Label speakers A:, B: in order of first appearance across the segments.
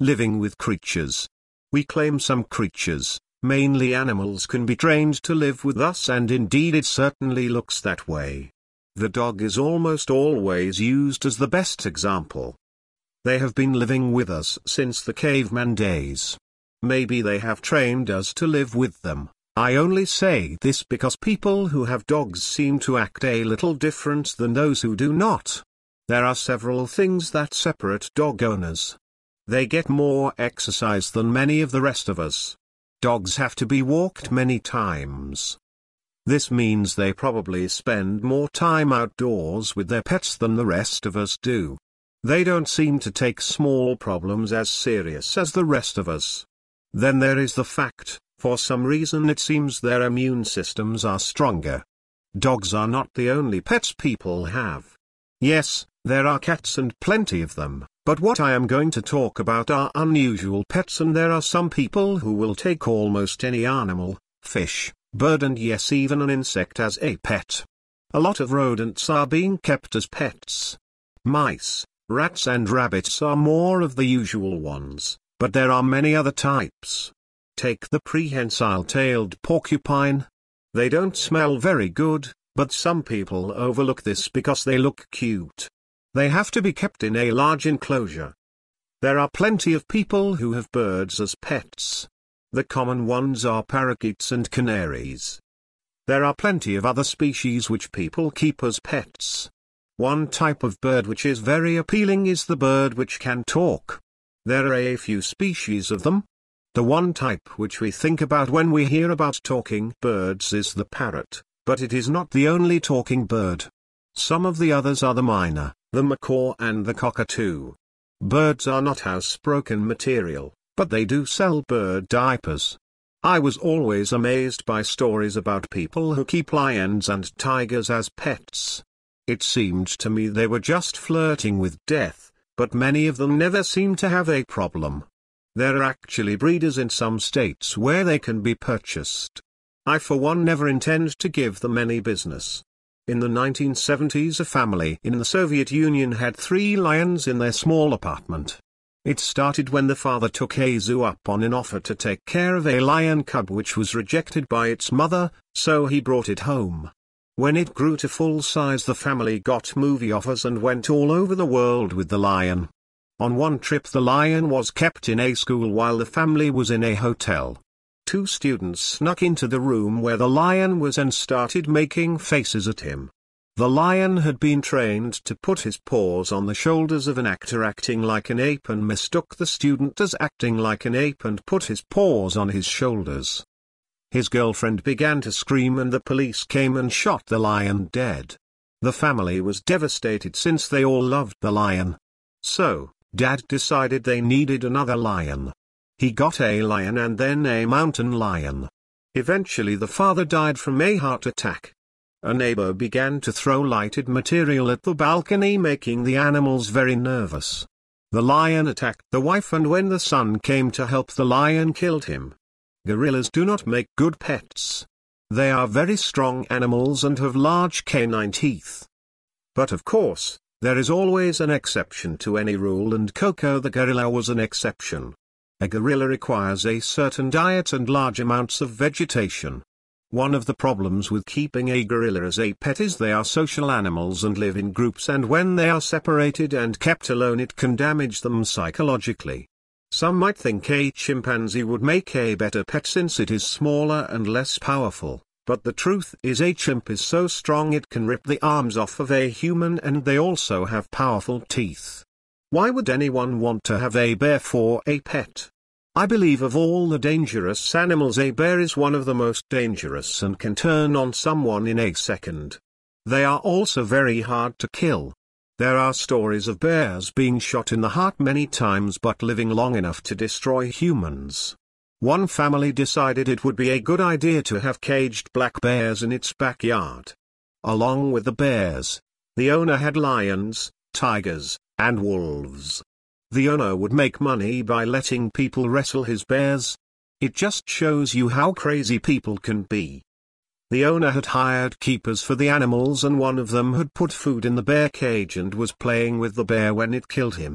A: living with creatures. We claim some creatures, mainly animals, can be trained to live with us, and indeed it certainly looks that way. The dog is almost always used as the best example. They have been living with us since the caveman days. Maybe they have trained us to live with them. I only say this because people who have dogs seem to act a little different than those who do not. There are several things that separate dog owners. They get more exercise than many of the rest of us. Dogs have to be walked many times. This means they probably spend more time outdoors with their pets than the rest of us do. They don't seem to take small problems as serious as the rest of us. Then there is the fact, for some reason it seems their immune systems are stronger. Dogs are not the only pets people have. Yes, there are cats and plenty of them, but what I am going to talk about are unusual pets, and there are some people who will take almost any animal, fish, bird, and yes, even an insect as a pet. A lot of rodents are being kept as pets. Mice, rats and rabbits are more of the usual ones, but there are many other types. Take the prehensile-tailed porcupine. They don't smell very good, but some people overlook this because they look cute. They have to be kept in a large enclosure. There are plenty of people who have birds as pets. The common ones are parakeets and canaries. There are plenty of other species which people keep as pets. One type of bird which is very appealing is the bird which can talk. There are a few species of them. The one type which we think about when we hear about talking birds is the parrot, but it is not the only talking bird. Some of the others are the myna, the macaw and the cockatoo. Birds are not housebroken material, but they do sell bird diapers. I was always amazed by stories about people who keep lions and tigers as pets. It seemed to me they were just flirting with death, but many of them never seem to have a problem. There are actually breeders in some states where they can be purchased. I for one never intend to give them any business. In the 1970s a family in the Soviet Union had 3 lions in their small apartment. It started when the father took a zoo up on an offer to take care of a lion cub which was rejected by its mother, so he brought it home. When it grew to full size the family got movie offers and went all over the world with the lion. On one trip the lion was kept in a school while the family was in a hotel. 2 students snuck into the room where the lion was and started making faces at him. The lion had been trained to put his paws on the shoulders of an actor acting like an ape and mistook the student as acting like an ape and put his paws on his shoulders. His girlfriend began to scream and the police came and shot the lion dead. The family was devastated since they all loved the lion. So, Dad decided they needed another lion. He got a lion and then a mountain lion. Eventually the father died from a heart attack. A neighbor began to throw lighted material at the balcony, making the animals very nervous. The lion attacked the wife, and when the son came to help the lion killed him. Gorillas do not make good pets. They are very strong animals and have large canine teeth. But of course, there is always an exception to any rule, and Koko the gorilla was an exception. A gorilla requires a certain diet and large amounts of vegetation. One of the problems with keeping a gorilla as a pet is they are social animals and live in groups, and when they are separated and kept alone it can damage them psychologically. Some might think a chimpanzee would make a better pet since it is smaller and less powerful, but the truth is a chimp is so strong it can rip the arms off of a human, and they also have powerful teeth. Why would anyone want to have a bear for a pet? I believe of all the dangerous animals a bear is one of the most dangerous and can turn on someone in a second. They are also very hard to kill. There are stories of bears being shot in the heart many times but living long enough to destroy humans. One family decided it would be a good idea to have caged black bears in its backyard. Along with the bears, the owner had lions, tigers, and wolves. The owner would make money by letting people wrestle his bears. It just shows you how crazy people can be. The owner had hired keepers for the animals, and one of them had put food in the bear cage and was playing with the bear when it killed him.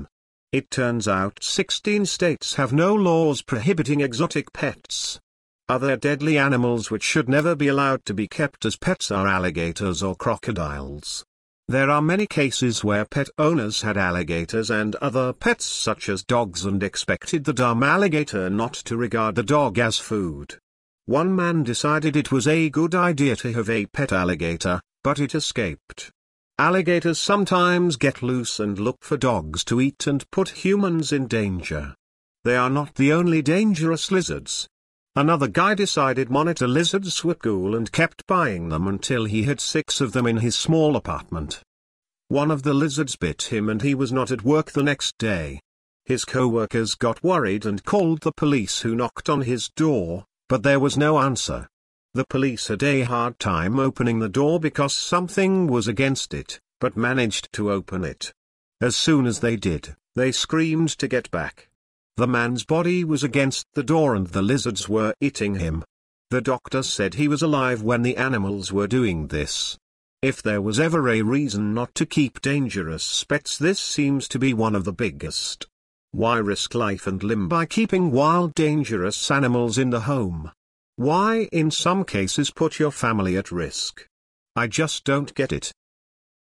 A: It turns out 16 states have no laws prohibiting exotic pets. Other deadly animals which should never be allowed to be kept as pets are alligators or crocodiles. There are many cases where pet owners had alligators and other pets such as dogs and expected the dumb alligator not to regard the dog as food. One man decided it was a good idea to have a pet alligator, but it escaped. Alligators sometimes get loose and look for dogs to eat and put humans in danger. They are not the only dangerous lizards. Another guy decided monitor lizards were cool and kept buying them until he had 6 of them in his small apartment. One of the lizards bit him and he was not at work the next day. His co-workers got worried and called the police, who knocked on his door, but there was no answer. The police had a hard time opening the door because something was against it, but managed to open it. As soon as they did, they screamed to get back. The man's body was against the door and the lizards were eating him. The doctor said he was alive when the animals were doing this. If there was ever a reason not to keep dangerous pets, this seems to be one of the biggest. Why risk life and limb by keeping wild dangerous animals in the home? Why in some cases put your family at risk? I just don't get it.